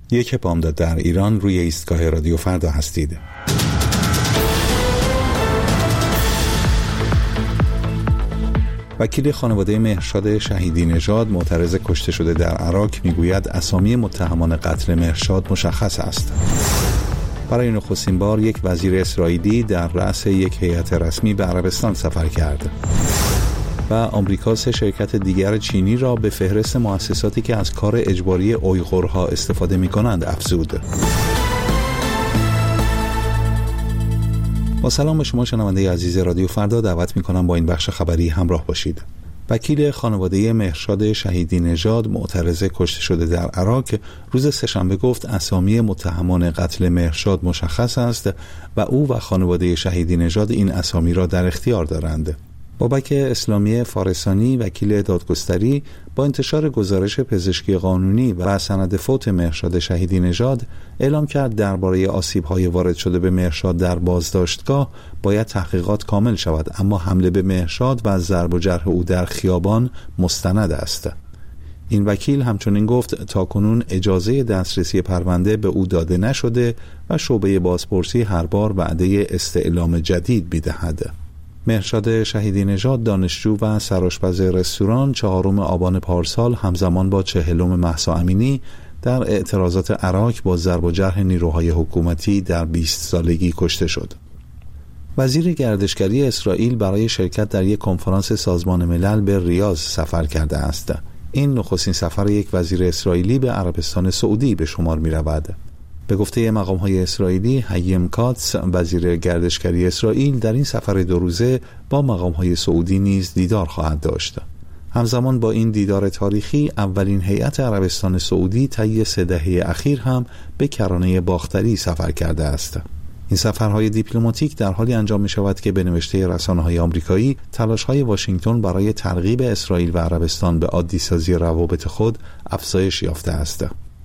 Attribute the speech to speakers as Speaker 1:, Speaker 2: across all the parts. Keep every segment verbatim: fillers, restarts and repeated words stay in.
Speaker 1: یک بامداد در ایران، روی ایستگاه رادیو فردا هستید. وکیل خانواده مهرشاد شهیدی نژاد معترض کشته شده در عراق میگوید اسامی متهمان قتل مهرشاد مشخص است. برای نخستین بار یک وزیر اسرائیلی در رأس یک هیئت رسمی به عربستان سفر کرد. و آمریکا سه شرکت دیگر چینی را به فهرست مؤسساتی که از کار اجباری اویغورها استفاده می‌کنند افزود. با سلام به شما شنونده عزیز رادیو فردا، دعوت می‌کنم با این بخش خبری همراه باشید. وکیل خانواده مهرشاد شهیدی نژاد معترض کشته شده در عراق روز سه‌شنبه گفت اسامی متهمان قتل مهرشاد مشخص است و او و خانواده شهیدی نژاد این اسامی را در اختیار دارند. بابک اسلامی فارسانی، وکیل دادگستری، با انتشار گزارش پزشکی قانونی و سند فوت مهرشاد شهیدی نژاد اعلام کرد درباره آسیب‌های وارد شده به مهرشاد در بازداشتگاه باید تحقیقات کامل شود، اما حمله به مهرشاد و ضرب و جرح او در خیابان مستند است. این وکیل همچنین گفت تاکنون اجازه دسترسی پرونده به او داده نشده و شعبه بازپرسی هر بار وعده استعلام جدید می‌دهد. مهرشاد شهیدی نژاد دانشجو و سرآشپز رستوران چهارم آبان پارسال همزمان با چهلم مهسا امینی در اعتراضات عراق با ضرب و جرح نیروهای حکومتی در بیست سالگی کشته شد. وزیر گردشگری اسرائیل برای شرکت در یک کنفرانس سازمان ملل به ریاض سفر کرده است. این نخستین سفر یک وزیر اسرائیلی به عربستان سعودی به شمار می رود. به گفته مقام‌های اسرائیلی، هایم کاتس وزیر گردشگری اسرائیل در این سفر دو روزه با مقام‌های سعودی نیز دیدار خواهد داشت. همزمان با این دیدار تاریخی، اولین هیئت عربستان سعودی طی سه دهه اخیر هم به کرانه باختری سفر کرده است. این سفرهای دیپلماتیک در حالی انجام می شود که به نوشته رسانه‌های آمریکایی تلاش‌های واشنگتن برای ترغیب اسرائیل و عربستان به عادی سازی روابط خود افزایش یافته است.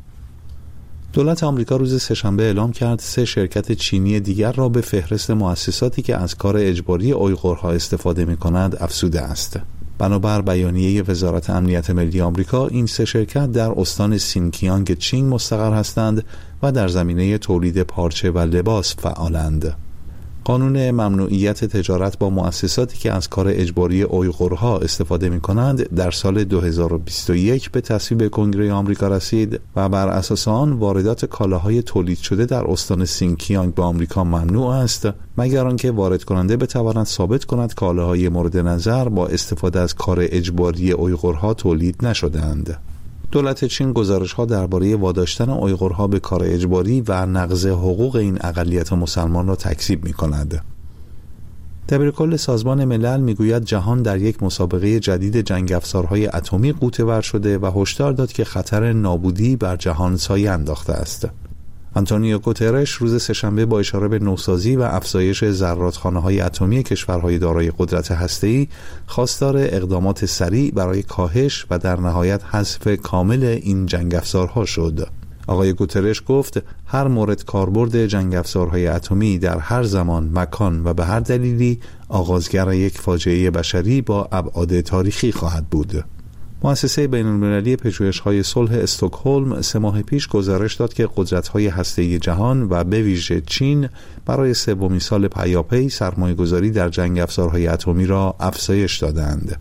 Speaker 1: دولت آمریکا روز سه‌شنبه اعلام کرد سه شرکت چینی دیگر را به فهرست مؤسساتی که از کار اجباری اویغورها استفاده می‌کنند افزوده است. بنابر بیانیه وزارت امنیت ملی آمریکا، این سه شرکت در استان سینکیانگ چین مستقر هستند و در زمینه تولید پارچه و لباس فعالند. قانون ممنوعیت تجارت با مؤسساتی که از کار اجباری اویغورها استفاده می‌کنند در سال دو هزار و بیست و یک به تصویب کنگره آمریکا رسید و بر اساس آن واردات کالاهای تولید شده در استان سینکیانگ به آمریکا ممنوع است مگر آنکه وارد کننده بتواند ثابت کند کالاهای مورد نظر با استفاده از کار اجباری اویغورها تولید نشده‌اند. دولت چین گزارش‌ها درباره واداشتن اویغورها به کار اجباری و نقض حقوق این اقلیت مسلمان را تکذیب می‌کند. دبیرکل سازمان ملل می‌گوید جهان در یک مسابقه جدید جنگ افزارهای اتمی غوطه‌ور شده و هشدار داد که خطر نابودی بر جهان سایه انداخته است. آنتونیو گوترش روز سه‌شنبه با اشاره به نوسازی و افزایش ذراتخانه‌های اتمی کشورهای دارای قدرت هسته‌ای خواستار اقدامات سریع برای کاهش و در نهایت حذف کامل این جنگ افزارها شد. آقای گوترش گفت هر مورد کاربرد جنگ افزارهای اتمی در هر زمان، مکان و به هر دلیلی آغازگر یک فاجعه بشری با ابعاد تاریخی خواهد بود. مؤسسه بین‌المللی پژوهش‌های صلح استکهلم سه ماه پیش گزارش داد که قدرت‌های هسته‌ای جهان و به ویژه چین برای سومین سال پیاپی سرمایه‌گذاری در جنگ افزارهای اتمی را افزایش دادند.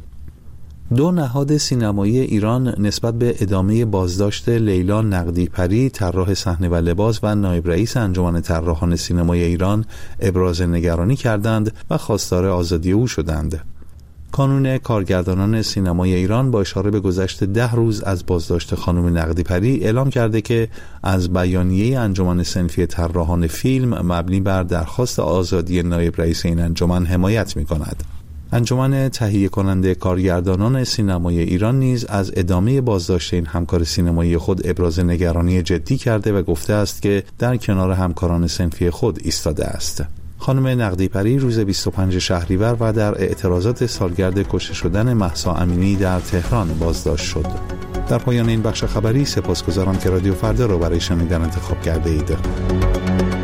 Speaker 1: دو نهاد سینمایی ایران نسبت به ادامه بازداشت لیلا نقدی پری، طراح صحنه و لباس و نایب رئیس انجمن طراحان سینمای ایران ابراز نگرانی کردند و خواستار آزادی او شدند. کانون کارگردانان سینمای ایران با اشاره به گذشت ده روز از بازداشت خانم نقدی پری اعلام کرده که از بیانیه انجمن صنفی طراحان فیلم مبنی بر درخواست آزادی نایب رئیس این انجمن حمایت می‌کند. انجمن تهیه کننده کارگردانان سینمای ایران نیز از ادامه بازداشت این همکار سینمایی خود ابراز نگرانی جدی کرده و گفته است که در کنار همکاران صنفی خود ایستاده است. خانم نقدی پری روز بیست و پنجم شهریور و در اعتراضات سالگرد کشته شدن مهسا امینی در تهران بازداشت شد. در پایان این بخش خبری سپاسگزارم که رادیو فردا را برای شنیدن انتخاب کرده اید.